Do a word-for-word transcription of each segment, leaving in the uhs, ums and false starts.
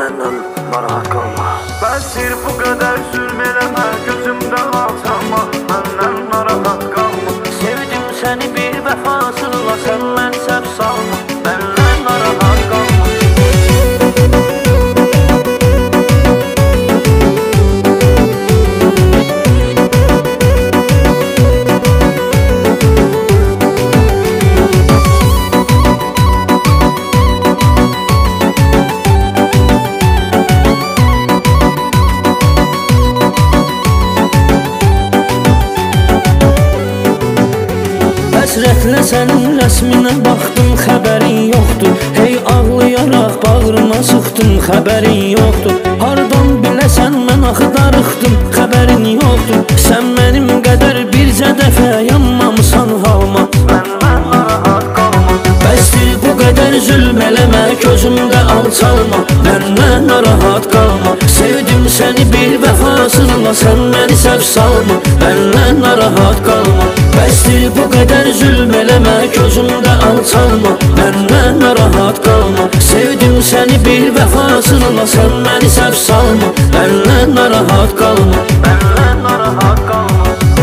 məndən narahat qalma. Bəsir bu qədər zülm eləmə, gözümdə alçalma, məndən narahat qalma. Sevdim səni bir vəfasızla, sən mən səhv salma, məndən narahat qalma. Həsrətlə sənin rəsminə baxdım, xəbərin yoxdur. Hey ağlayaraq bağrıma sıxdım, xəbərin yoxdur. Hardan biləsən mən axıdarıxdım, xəbərin yoxdur. Sən mənim qədər bircə dəfə yanmamısan halma, məndən narahat qalma. Bəsdir bu qədər zülm eləmə, gözümdə alçalma, məndən narahat qalma. Sevdim səni bir vəfasızla, sən məni səhv salma, məndən narahat qalma. Bəsdir bu qədər zülm eləmə, gözümdə alçalma, məndən narahat qalma. Sevdim səni bir vəfasızla, sən məni səhv salma, məndən narahat qalma, məndən narahat qalma.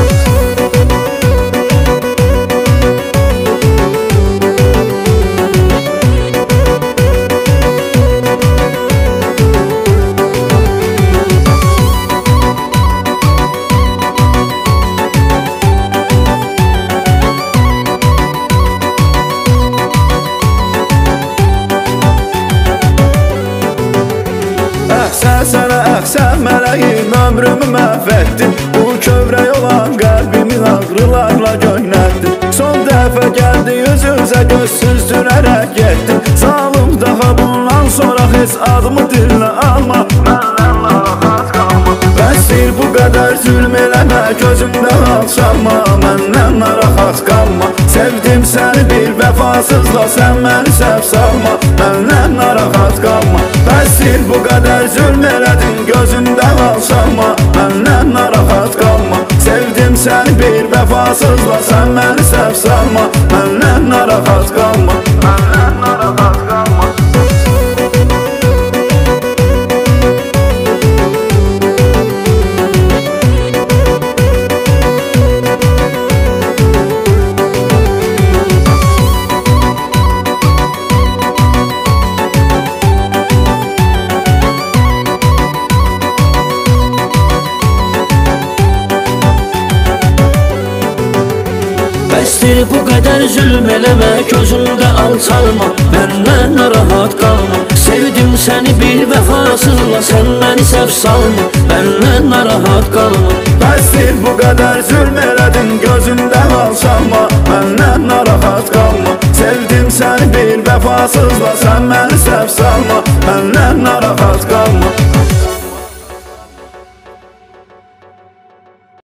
Sən sənə əxsən mələyim, ömrümü məhv etdin. Bu kövrək olan qəlbimi ağrılarla göynətdin. Son dəfə gəldi yüz-üzə göz süzdürərək getdin. Zalım daha bundan sonra heç adımı dilinə alma, məndən narahat qalma. Bəsdir bu qədər zülm eləmə, gözümdə alçalma, məndən narahat qalma. Sevdim səni bir vəfasızla, sən məni səhv salma, məndən narahat qalma. Bəsdir bu qədər zülm elədin, gözümdə alçalma, məndən narahat qalma. Sevdim səni bir vəfasızla, sən məni səhv salma, məndən narahat qalma, məndən narahat qalma. Bəsdir bu qədər zülm eləmə, gözümdə alçalma, məndən narahat qalma. Sevdim səni bir vəfasızla, sən məni səhv salma, məndən narahat qalma. Bəsdir bu qədər zülm elədin, gözümdə alçalma, məndən narahat qalma. Sevdim səni bir vəfasızla, sən məni səhv salma, məndən